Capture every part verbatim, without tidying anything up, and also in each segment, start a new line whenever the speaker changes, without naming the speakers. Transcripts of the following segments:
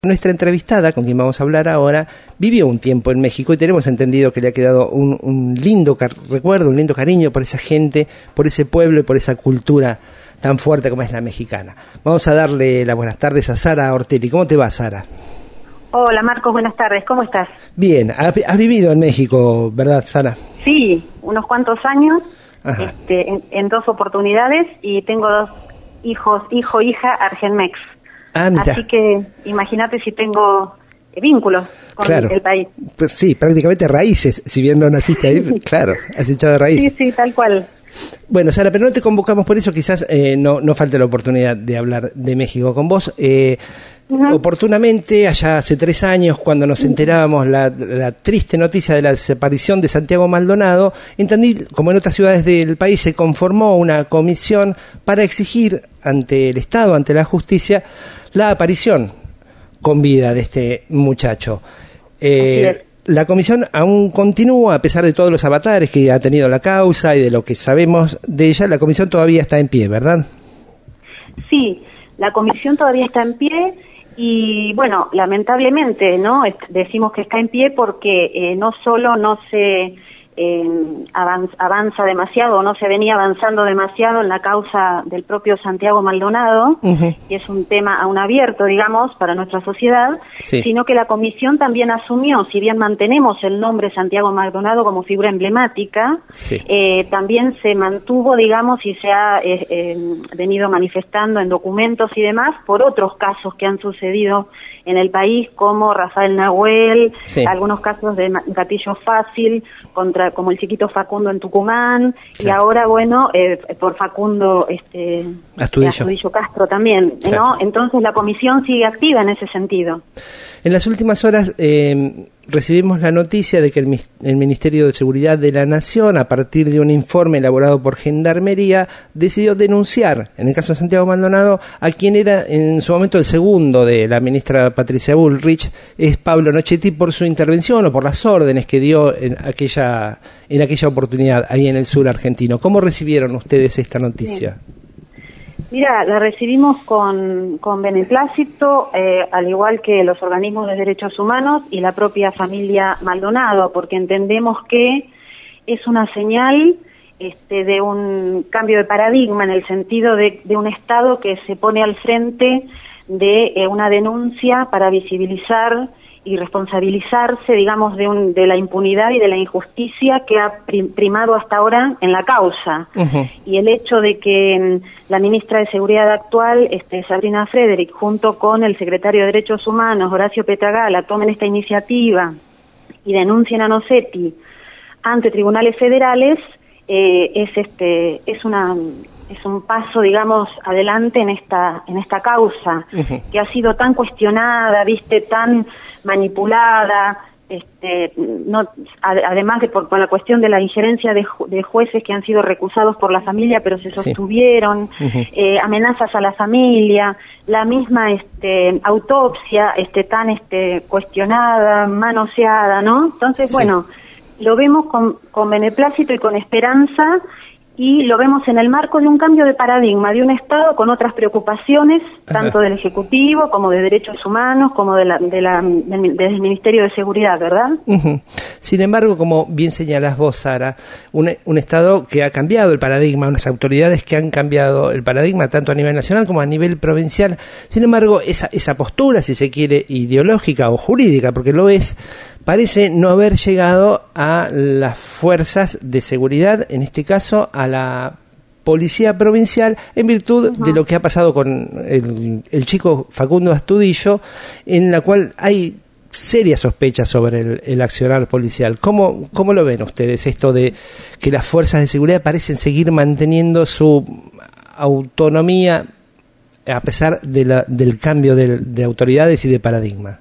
Nuestra entrevistada, con quien vamos a hablar ahora, vivió un tiempo en México y tenemos entendido que le ha quedado un, un lindo recuerdo, un lindo cariño por esa gente, por ese pueblo y por esa cultura tan fuerte como es la mexicana. Vamos a darle las buenas tardes a Sara Ortelli. ¿Cómo te va, Sara?
Hola, Marcos, buenas tardes. ¿Cómo estás?
Bien. Has vivido en México, ¿verdad, Sara?
Sí, unos cuantos años, este, en, en dos oportunidades, y tengo dos hijos, hijo, hija, argenmex.
Ah, mira.
Así que imagínate si tengo vínculos con
claro.
el país.
Pues sí, prácticamente raíces, si bien no naciste ahí, claro, has echado raíces.
Sí, sí, tal cual.
Bueno, Sara, pero no te convocamos por eso, quizás eh, no, no falte la oportunidad de hablar de México con vos. Eh, uh-huh. Oportunamente, allá hace tres años, cuando nos enterábamos la, la triste noticia de la desaparición de Santiago Maldonado, en Tandil, como en otras ciudades del país, se conformó una comisión para exigir ante el Estado, ante la justicia, la aparición con vida de este muchacho. Eh, la comisión aún continúa, a pesar de todos los avatares que ha tenido la causa y de lo que sabemos de ella. La comisión todavía está en pie, ¿verdad? Sí,
la comisión todavía está en pie y, bueno, lamentablemente, ¿no? Decimos que está en pie porque eh, no solo no se eh, avanza, avanza demasiado, no se venía avanzando demasiado en la causa del propio Santiago Maldonado, uh-huh. que es un tema aún abierto, digamos, para nuestra sociedad, sí. sino que la comisión también asumió, si bien mantenemos el nombre Santiago Maldonado como figura emblemática, sí. eh, también se mantuvo, digamos, y se ha eh, eh, venido manifestando en documentos y demás por otros casos que han sucedido en el país, como Rafael Nahuel, sí. algunos casos de gatillo fácil, contra como el chiquito Facundo en Tucumán, claro. y ahora, bueno, eh, por Facundo este,
Astudillo.
Astudillo Castro también, claro. ¿no? Entonces la comisión sigue activa en ese sentido.
En las últimas horas eh, recibimos la noticia de que el, el Ministerio de Seguridad de la Nación, a partir de un informe elaborado por Gendarmería, decidió denunciar, en el caso de Santiago Maldonado, a quien era en su momento el segundo de la ministra Patricia Bullrich, es Pablo Nochetti, por su intervención o por las órdenes que dio en aquella, en aquella oportunidad ahí en el sur argentino. ¿Cómo recibieron ustedes esta noticia?
Sí. Mira, la recibimos con, con beneplácito, eh, al igual que los organismos de derechos humanos y la propia familia Maldonado, porque entendemos que es una señal este, de un cambio de paradigma en el sentido de, de un Estado que se pone al frente de eh, una denuncia para visibilizar y responsabilizarse, digamos, de, un, de la impunidad y de la injusticia que ha primado hasta ahora en la causa. Uh-huh. Y el hecho de que la ministra de Seguridad actual, este, Sabrina Frederick, junto con el secretario de Derechos Humanos, Horacio Petragala, tomen esta iniciativa y denuncien a Nochetti ante tribunales federales, eh, es este es una es un paso, digamos, adelante en esta en esta causa, uh-huh. que ha sido tan cuestionada, viste, tan manipulada, este, no, además de por, por la cuestión de la injerencia de, ju- de jueces que han sido recusados por la familia, pero se sostuvieron, sí. uh-huh. eh, amenazas a la familia, la misma este, autopsia este, tan este, cuestionada, manoseada, ¿no? Entonces, sí. bueno, lo vemos con, con beneplácito y con esperanza, y lo vemos en el marco de un cambio de paradigma, de un Estado con otras preocupaciones, Ajá. tanto del Ejecutivo como de Derechos Humanos, como de la, de la, del, del Ministerio de Seguridad, ¿verdad? Uh-huh.
Sin embargo, como bien señalás vos, Sara, un, un Estado que ha cambiado el paradigma, unas autoridades que han cambiado el paradigma tanto a nivel nacional como a nivel provincial. Sin embargo, esa, esa postura, si se quiere, ideológica o jurídica, porque lo es, parece no haber llegado a las fuerzas de seguridad, en este caso a la policía provincial, en virtud uh-huh. de lo que ha pasado con el, el chico Facundo Astudillo, en la cual hay serias sospechas sobre el, el accionar policial. ¿Cómo, ¿Cómo lo ven ustedes esto de que las fuerzas de seguridad parecen seguir manteniendo su autonomía a pesar de la, del cambio de, de autoridades y de paradigma?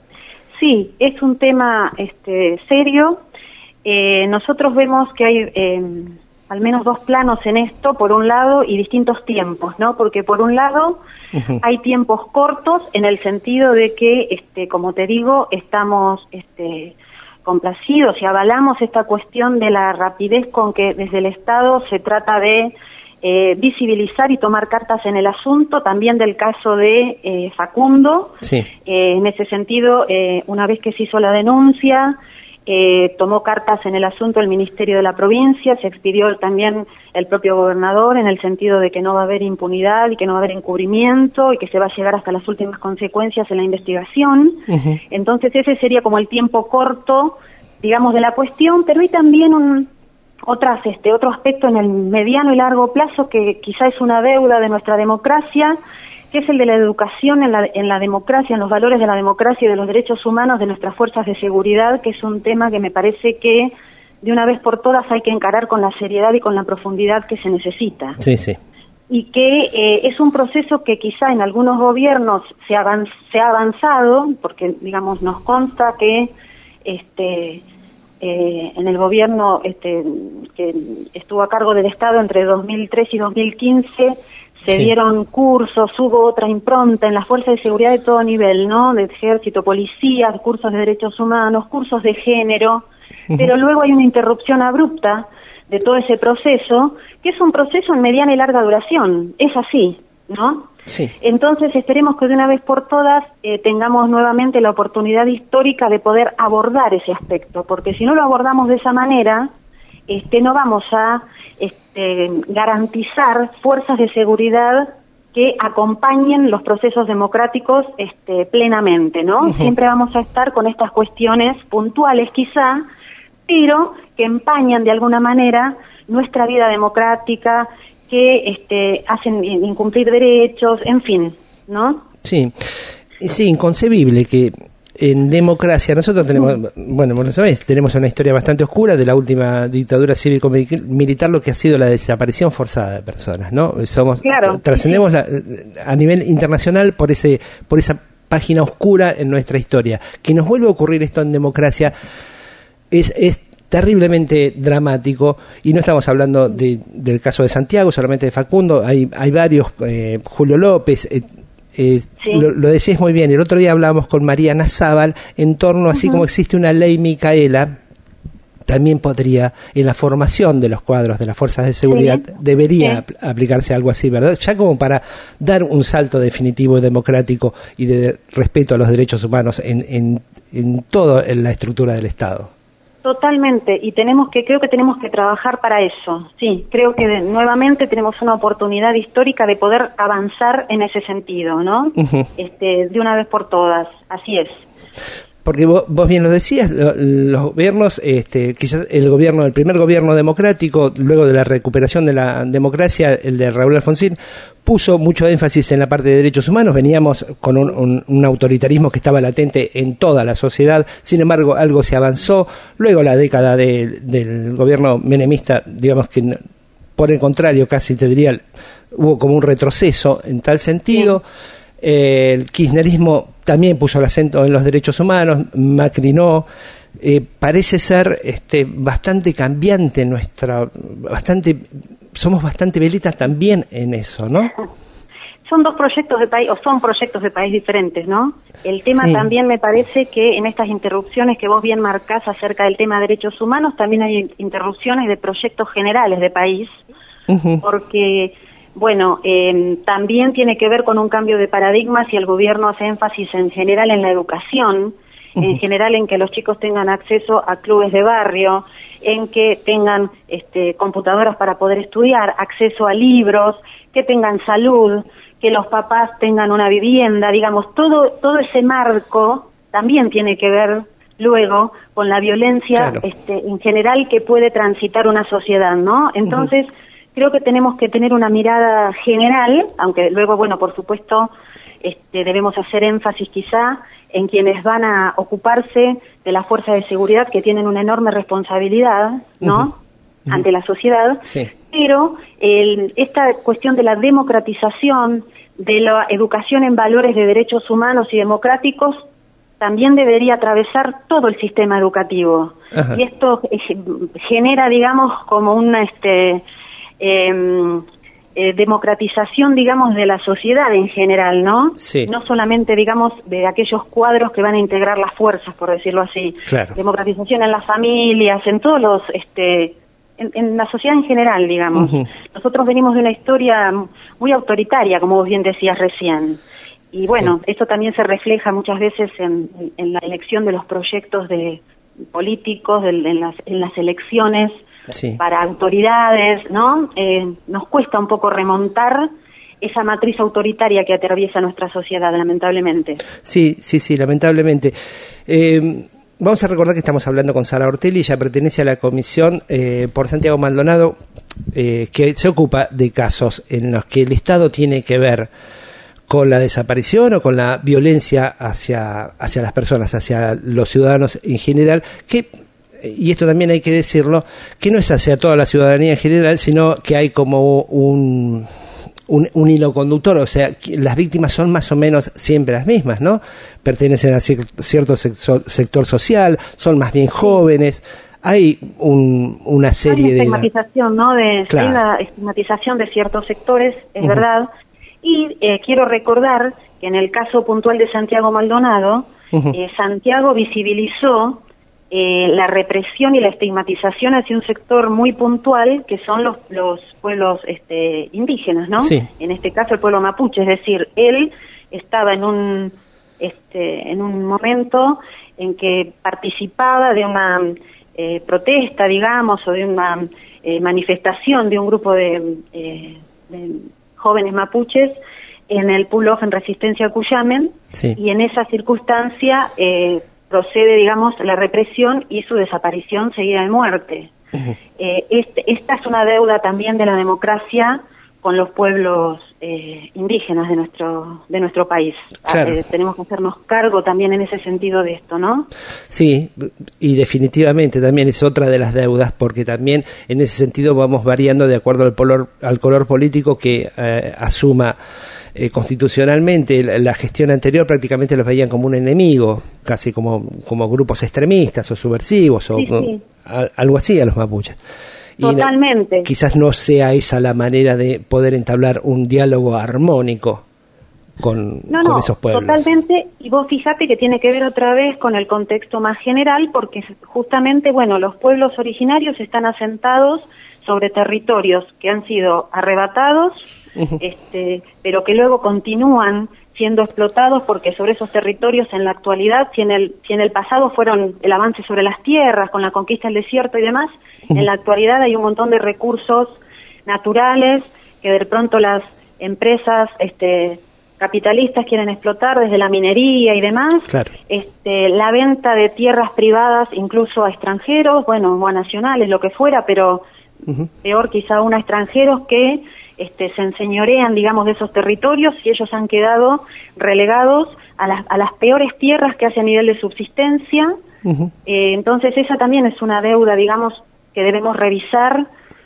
Sí, es un tema este, serio. Eh, nosotros vemos que hay eh, al menos dos planos en esto, por un lado, y distintos tiempos, ¿no? Porque por un lado uh-huh. hay tiempos cortos en el sentido de que, este, como te digo, estamos este, complacidos y avalamos esta cuestión de la rapidez con que desde el Estado se trata de eh, visibilizar y tomar cartas en el asunto, también del caso de eh, Facundo.
Sí.
Eh, en ese sentido, eh, una vez que se hizo la denuncia, eh, tomó cartas en el asunto el Ministerio de la Provincia, se expidió también el propio gobernador en el sentido de que no va a haber impunidad y que no va a haber encubrimiento y que se va a llegar hasta las últimas consecuencias en la investigación. Uh-huh. Entonces ese sería como el tiempo corto, digamos, de la cuestión, pero hay también un otras este otro aspecto en el mediano y largo plazo que quizá es una deuda de nuestra democracia, que es el de la educación en la, en la democracia, en los valores de la democracia y de los derechos humanos de nuestras fuerzas de seguridad, que es un tema que me parece que de una vez por todas hay que encarar con la seriedad y con la profundidad que se necesita.
Sí, sí.
Y que eh, es un proceso que quizá en algunos gobiernos se, avanz, se ha avanzado, porque digamos nos consta que este Eh, en el gobierno este, que estuvo a cargo del Estado entre dos mil tres y dos mil quince se sí. dieron cursos, hubo otra impronta en las fuerzas de seguridad de todo nivel, ¿no? De ejército, policía, cursos de derechos humanos, cursos de género, uh-huh. pero luego hay una interrupción abrupta de todo ese proceso, que es un proceso en mediana y larga duración, es así, ¿no?
Sí.
Entonces esperemos que de una vez por todas eh, tengamos nuevamente la oportunidad histórica de poder abordar ese aspecto, porque si no lo abordamos de esa manera, este, no vamos a este, garantizar fuerzas de seguridad que acompañen los procesos democráticos este, plenamente, ¿no? Uh-huh. Siempre vamos a estar con estas cuestiones puntuales quizá, pero que empañan de alguna manera nuestra vida democrática, que este, hacen incumplir derechos, en fin, ¿no?
Sí, sí, inconcebible que en democracia nosotros tenemos, bueno, vos lo sabés, tenemos una historia bastante oscura de la última dictadura cívico-militar, lo que ha sido la desaparición forzada de personas, ¿no? Somos,
claro,
trascendemos la, a nivel internacional por ese, por esa página oscura en nuestra historia. Que nos vuelva a ocurrir esto en democracia es, es terriblemente dramático, y no estamos hablando de, del caso de Santiago, solamente de Facundo, hay, hay varios, eh, Julio López, eh, eh, sí. lo, lo decís muy bien. El otro día hablábamos con Mariana Zabal en torno, así uh-huh. como existe una ley Micaela, también podría, en la formación de los cuadros de las fuerzas de seguridad, sí. debería sí. aplicarse algo así, ¿verdad? Ya como para dar un salto definitivo democrático y de respeto a los derechos humanos en, en, en toda la estructura del Estado.
Totalmente, y tenemos que, creo que tenemos que trabajar para eso, sí, creo que de, nuevamente tenemos una oportunidad histórica de poder avanzar en ese sentido, ¿no? Uh-huh. Este, de una vez por todas, así es.
Porque vos, vos bien lo decías, lo, los gobiernos, este, quizás el gobierno, el primer gobierno democrático, luego de la recuperación de la democracia, el de Raúl Alfonsín, puso mucho énfasis en la parte de derechos humanos. Veníamos con un, un, un autoritarismo que estaba latente en toda la sociedad, sin embargo algo se avanzó. Luego la década de, del gobierno menemista, digamos que por el contrario, casi te diría, hubo como un retroceso en tal sentido. Sí. Eh, el kirchnerismo también puso el acento en los derechos humanos, Macri no. Eh, parece ser este, bastante cambiante nuestra, bastante, somos bastante velitas también en eso, ¿no?
Son dos proyectos de país, o son proyectos de país diferentes, ¿no? El tema sí. también me parece que en estas interrupciones que vos bien marcás acerca del tema de derechos humanos, también hay interrupciones de proyectos generales de país, uh-huh. porque... Bueno, eh, también tiene que ver con un cambio de paradigma si el gobierno hace énfasis en general en la educación, uh-huh. en general en que los chicos tengan acceso a clubes de barrio, en que tengan este, computadoras para poder estudiar, acceso a libros, que tengan salud, que los papás tengan una vivienda, digamos, todo, todo ese marco también tiene que ver luego con la violencia claro. este, en general que puede transitar una sociedad, ¿no? Entonces... Uh-huh. Creo que tenemos que tener una mirada general, aunque luego, bueno, por supuesto, este, debemos hacer énfasis quizá en quienes van a ocuparse de las fuerzas de seguridad que tienen una enorme responsabilidad, ¿no? Uh-huh. Uh-huh. Ante la sociedad.
Sí.
Pero el, esta cuestión de la democratización, de la educación en valores de derechos humanos y democráticos, también debería atravesar todo el sistema educativo. Uh-huh. Y esto eh, genera, digamos, como una... este Eh, eh, democratización, digamos, de la sociedad en general, ¿no?
Sí.
No solamente, digamos, de aquellos cuadros que van a integrar las fuerzas, por decirlo así.
Claro.
Democratización en las familias, en todos los, este, en, en la sociedad en general, digamos.
Uh-huh.
Nosotros venimos de una historia muy autoritaria, como vos bien decías recién. Y bueno, sí. Esto también se refleja muchas veces en, en la elección de los proyectos de políticos, de, en, las, en las elecciones sí. para autoridades, ¿no? Eh, nos cuesta un poco remontar esa matriz autoritaria que atraviesa nuestra sociedad, lamentablemente.
Sí, sí, sí, lamentablemente. Eh, vamos a recordar que estamos hablando con Sara Ortelli, ella pertenece a la comisión eh, por Santiago Maldonado, eh, que se ocupa de casos en los que el Estado tiene que ver con la desaparición o con la violencia hacia, hacia las personas, hacia los ciudadanos en general, que, y esto también hay que decirlo, que no es hacia toda la ciudadanía en general, sino que hay como un... Un, un hilo conductor, o sea, las víctimas son más o menos siempre las mismas, ¿no? Pertenecen a cier- cierto sector, sector social, son más bien jóvenes, hay un, una serie de...
Hay una estigmatización, ¿no? De,
claro.
Hay una estigmatización de ciertos sectores, es uh-huh. verdad, y eh, quiero recordar que en el caso puntual de Santiago Maldonado, uh-huh. eh, Santiago visibilizó Eh, la represión y la estigmatización hacia un sector muy puntual que son los, los pueblos este, indígenas, ¿no?
Sí.
En este caso el pueblo mapuche, es decir, él estaba en un este, en un momento en que participaba de una eh, protesta, digamos, o de una eh, manifestación de un grupo de, eh, de jóvenes mapuches en el pull-off en Resistencia Cuyamen, sí. y en esa circunstancia eh, procede, digamos, la represión y su desaparición seguida de muerte. Uh-huh. Eh, este, esta es una deuda también de la democracia con los pueblos eh, indígenas de nuestro de nuestro país.
Claro.
Eh, tenemos que hacernos cargo también en ese sentido de esto, ¿no?
Sí, y definitivamente también es otra de las deudas, porque también en ese sentido vamos variando de acuerdo al color, al color político que eh, asuma Eh, constitucionalmente. La, la gestión anterior prácticamente los veían como un enemigo, casi como, como grupos extremistas o subversivos, o
sí, sí.
A, algo así a los mapuches.
Totalmente.
Y no, quizás no sea esa la manera de poder entablar un diálogo armónico con,
no,
con
no,
esos pueblos.
Totalmente, y vos fíjate que tiene que ver otra vez con el contexto más general, porque justamente, bueno, los pueblos originarios están asentados sobre territorios que han sido arrebatados, uh-huh. este, pero que luego continúan siendo explotados, porque sobre esos territorios en la actualidad, si en el, si en el pasado fueron el avance sobre las tierras, con la conquista del desierto y demás, uh-huh. en la actualidad hay un montón de recursos naturales que de pronto las empresas este, capitalistas quieren explotar, desde la minería y demás,
claro.
este, la venta de tierras privadas incluso a extranjeros, bueno, o a nacionales, lo que fuera, pero Uh-huh. peor quizá aún a extranjeros que este, se enseñorean, digamos, de esos territorios, y ellos han quedado relegados a las, a las peores tierras que hace a nivel de subsistencia. Uh-huh. Eh, entonces esa también es una deuda, digamos, que debemos revisar.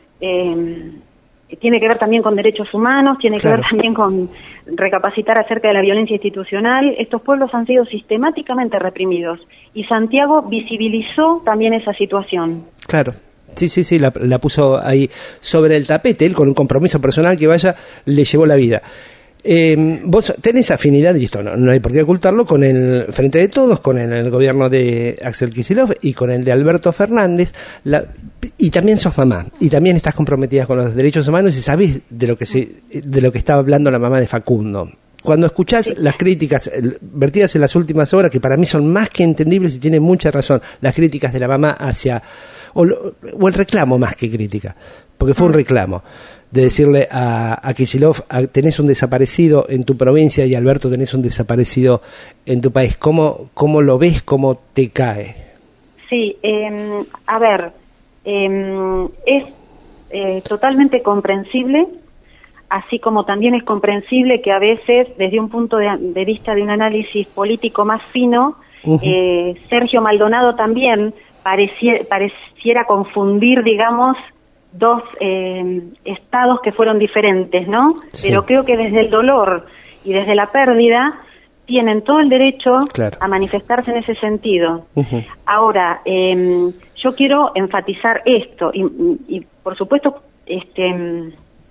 Eh, tiene que ver también con derechos humanos, tiene claro. que ver también con recapacitar acerca de la violencia institucional. Estos pueblos han sido sistemáticamente reprimidos, y Santiago visibilizó también esa situación.
Claro. Sí, sí, sí, la, la puso ahí sobre el tapete. Él, con un compromiso personal que vaya, le llevó la vida. Eh, vos tenés afinidad, y esto no, no hay por qué ocultarlo, con el Frente de Todos, con el, el gobierno de Axel Kicillof y con el de Alberto Fernández, la, y también sos mamá, y también estás comprometida con los derechos humanos, y sabés de lo que se, de lo que estaba hablando la mamá de Facundo. Cuando escuchás sí. las críticas el, vertidas en las últimas horas, que para mí son más que entendibles y tienen mucha razón, las críticas de la mamá hacia... O, lo, o el reclamo más que crítica, porque fue un reclamo de decirle a, a Kicillof, a, tenés un desaparecido en tu provincia, y Alberto, tenés un desaparecido en tu país. ¿Cómo, cómo lo ves? ¿Cómo te cae?
Sí, eh, a ver, eh, es eh, totalmente comprensible, así como también es comprensible que a veces, desde un punto de, de vista de un análisis político más fino, uh-huh. eh, Sergio Maldonado también Pareciera, pareciera confundir, digamos, dos eh, estados que fueron diferentes, ¿no? Sí. Pero creo que desde el dolor y desde la pérdida tienen todo el derecho claro. a manifestarse en ese sentido. Uh-huh. Ahora, eh, yo quiero enfatizar esto y, y por supuesto, este,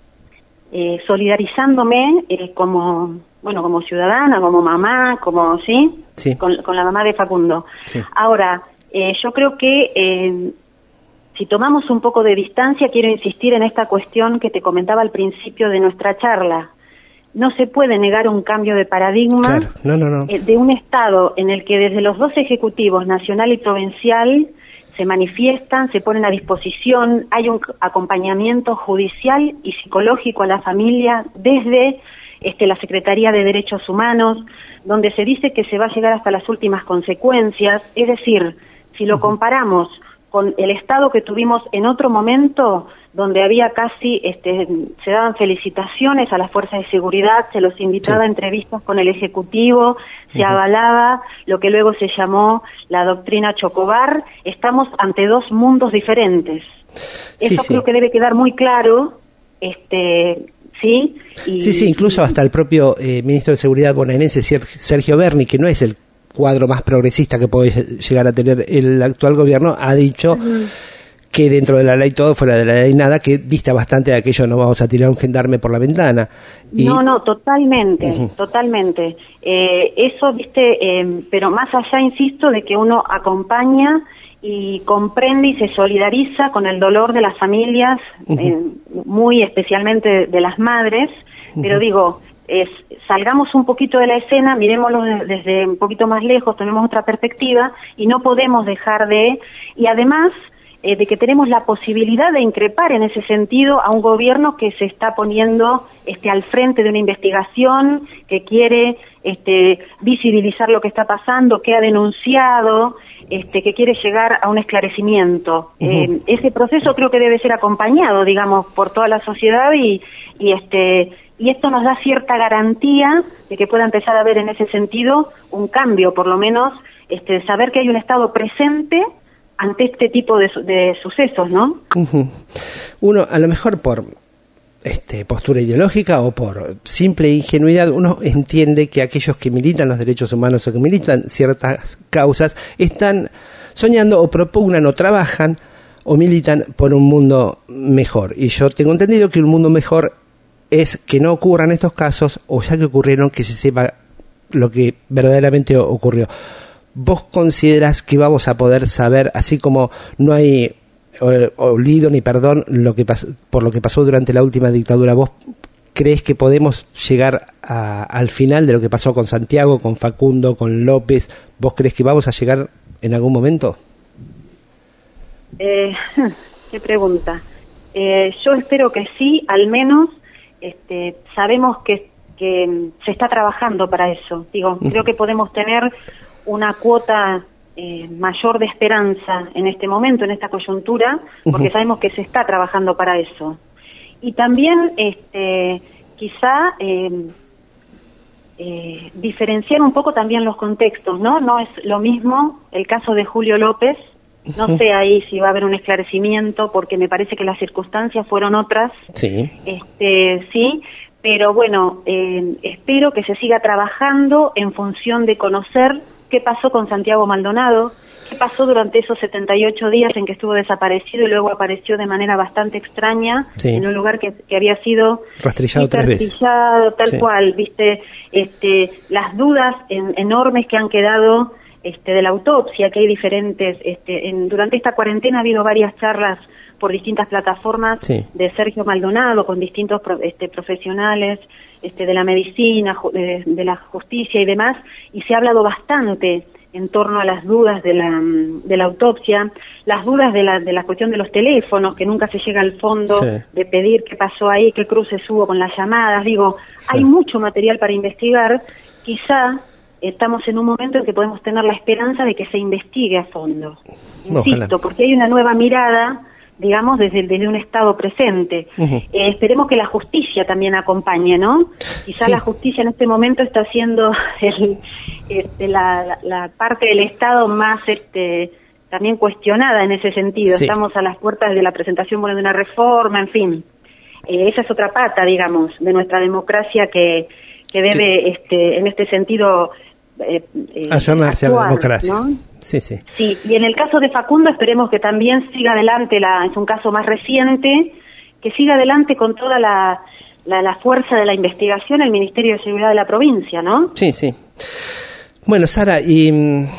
eh, solidarizándome eh, como, bueno, como ciudadana, como mamá, como, ¿sí? sí. Con, con la mamá de Facundo. Sí. Ahora, Eh, yo creo que eh, si tomamos un poco de distancia, quiero insistir en esta cuestión que te comentaba al principio de nuestra charla. No se puede negar un cambio de paradigma
claro. no, no, no.
de un Estado en el que desde los dos ejecutivos, nacional y provincial, se manifiestan, se ponen a disposición, hay un acompañamiento judicial y psicológico a la familia desde este, la Secretaría de Derechos Humanos, donde se dice que se va a llegar hasta las últimas consecuencias. Es decir, si lo comparamos con el Estado que tuvimos en otro momento, donde había casi, este, se daban felicitaciones a las fuerzas de seguridad, se los invitaba sí. a entrevistas con el Ejecutivo, se uh-huh. avalaba lo que luego se llamó la doctrina Chocobar. Estamos ante dos mundos diferentes.
Sí,
Eso
sí.
creo que debe quedar muy claro, este, ¿sí? Y,
sí, sí, incluso hasta el propio eh, ministro de Seguridad bonaerense, Sergio Berni, que no es el cuadro más progresista que puede llegar a tener el actual gobierno, ha dicho uh-huh. que dentro de la ley todo, fuera de la ley nada, que dista bastante de aquello, no vamos a tirar un gendarme por la ventana. Y...
No, no, totalmente, uh-huh. totalmente. Eh, eso, viste, eh, pero más allá, insisto, de que uno acompaña y comprende y se solidariza con el dolor de las familias, uh-huh. eh, muy especialmente de, de las madres, uh-huh. pero digo, es, salgamos un poquito de la escena, miremoslo de, desde un poquito más lejos, tenemos otra perspectiva y no podemos dejar de, y además eh, de que tenemos la posibilidad de increpar en ese sentido a un gobierno que se está poniendo este, al frente de una investigación, que quiere este, visibilizar lo que está pasando, que ha denunciado, este, que quiere llegar a un esclarecimiento. Uh-huh. Eh, ese proceso creo que debe ser acompañado, digamos, por toda la sociedad y, y este y esto nos da cierta garantía de que pueda empezar a haber en ese sentido un cambio, por lo menos este, saber que hay un Estado presente ante este tipo de, de sucesos, ¿no?
Uh-huh. Uno, a lo mejor por este, postura ideológica o por simple ingenuidad, uno entiende que aquellos que militan los derechos humanos o que militan ciertas causas están soñando o propugnan o trabajan o militan por un mundo mejor. Y yo tengo entendido que un mundo mejor es que no ocurran estos casos, o ya que ocurrieron, que se sepa lo que verdaderamente ocurrió. ¿Vos considerás que vamos a poder saber, así como no hay eh, olvido ni perdón lo que pasó, por lo que pasó durante la última dictadura, vos crees que podemos llegar a, al final de lo que pasó con Santiago, con Facundo, con López? ¿Vos crees que vamos a llegar en algún momento?
Eh, qué pregunta. Eh, yo espero que sí, al menos este, sabemos que, que se está trabajando para eso. Digo, uh-huh. creo que podemos tener una cuota eh, mayor de esperanza en este momento, en esta coyuntura, porque uh-huh. sabemos que se está trabajando para eso. Y también, este, quizá eh, eh, diferenciar un poco también los contextos, ¿no? No es lo mismo el caso de Julio López. No uh-huh. sé ahí si va a haber un esclarecimiento, porque me parece que las circunstancias fueron otras.
Sí.
Este, sí, pero bueno, eh, espero que se siga trabajando en función de conocer qué pasó con Santiago Maldonado, qué pasó durante esos setenta y ocho días en que estuvo desaparecido y luego apareció de manera bastante extraña sí. en un lugar que, que había sido
rastrillado tres veces.
Tal sí. cual, viste, este, las dudas en, enormes que han quedado este, de la autopsia, que hay diferentes, este, en, durante esta cuarentena ha habido varias charlas por distintas plataformas sí. de Sergio Maldonado con distintos pro, este, profesionales este, de la medicina, de, de la justicia y demás, y se ha hablado bastante en torno a las dudas de la, de la autopsia, las dudas de la, de la cuestión de los teléfonos, que nunca se llega al fondo sí. de pedir qué pasó ahí, qué cruces hubo con las llamadas. Digo, sí. hay mucho material para investigar. Quizá estamos en un momento en que podemos tener la esperanza de que se investigue a fondo. Insisto, Ojalá. porque hay una nueva mirada, digamos, desde, desde un Estado presente. Uh-huh. Eh, esperemos que la justicia también acompañe, ¿no? Quizá sí. la justicia en este momento está siendo el, este, la, la, la parte del Estado más este, también cuestionada en ese sentido. Sí. Estamos a las puertas de la presentación bueno, de una reforma, en fin. Eh, esa es otra pata, digamos, de nuestra democracia que, que debe, este, en este sentido, Eh, eh,
ayornarse actuar, a la democracia,
¿no?
Sí, sí.
Sí, y en el caso de Facundo esperemos que también siga adelante, la, es un caso más reciente, que siga adelante con toda la, la, la fuerza de la investigación el Ministerio de Seguridad de la provincia, ¿no?
Sí, sí. Bueno, Sara, y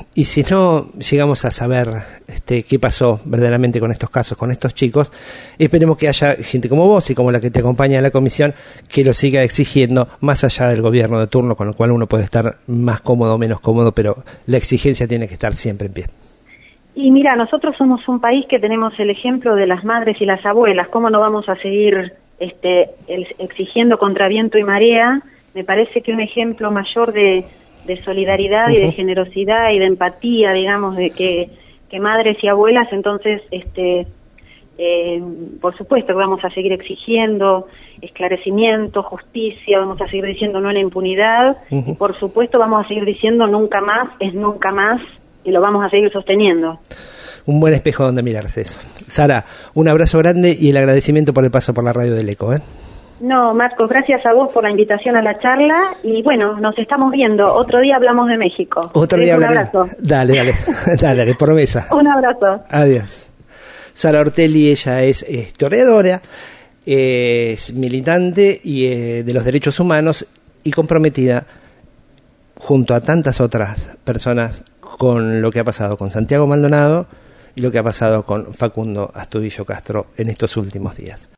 Y si no llegamos a saber este, qué pasó verdaderamente con estos casos, con estos chicos, esperemos que haya gente como vos y como la que te acompaña en la comisión que lo siga exigiendo más allá del gobierno de turno, con lo cual uno puede estar más cómodo o menos cómodo, pero la exigencia tiene que estar siempre en pie.
Y mira, nosotros somos un país que tenemos el ejemplo de las madres y las abuelas. ¿Cómo no vamos a seguir este, el, exigiendo contra viento y marea? Me parece que un ejemplo mayor de, de solidaridad uh-huh. y de generosidad y de empatía, digamos, de que, que madres y abuelas, entonces, este, eh, por supuesto que vamos a seguir exigiendo esclarecimiento, justicia, vamos a seguir diciendo no a la impunidad, uh-huh. y por supuesto vamos a seguir diciendo nunca más es nunca más, y lo vamos a seguir sosteniendo.
Un buen espejo donde mirarse eso. Sara, un abrazo grande y el agradecimiento por el paso por la radio del Eco, ¿eh?
No, Marcos, gracias a vos por la invitación a la charla y bueno, nos estamos viendo. Otro día hablamos de México.
Otro día
hablaremos. Un abrazo.
Dale, dale, dale, dale, promesa.
Un abrazo.
Adiós. Sara Ortelli, ella es historiadora, es militante y eh, de los derechos humanos y comprometida junto a tantas otras personas con lo que ha pasado con Santiago Maldonado y lo que ha pasado con Facundo Astudillo Castro en estos últimos días.